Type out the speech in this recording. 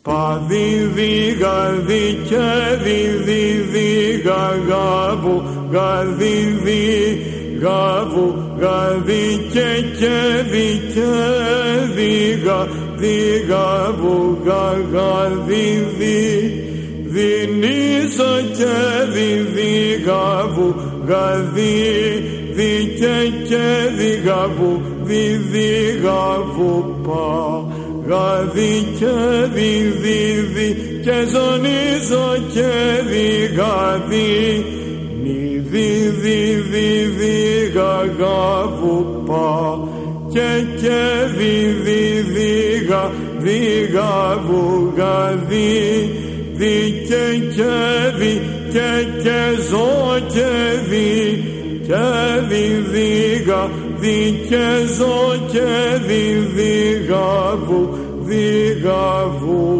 Παδιδίγα δικέ διδίδίγα γαβου γαδιδίγαβου γαδικέ και δικέ δίγα δίγαβου γαδιδί δινίζα και διδίγαβου γαδιδικέ και δίγαβου διδίγαβου πα γαδί και διδίδι και ζωνίζω και διγαδί νιδί διδίδι γαγαβου πα και διδίδι διγαβου γαδί δι και ζω και δι και διδίγα δι και ζω και διδίγαβου διγαβου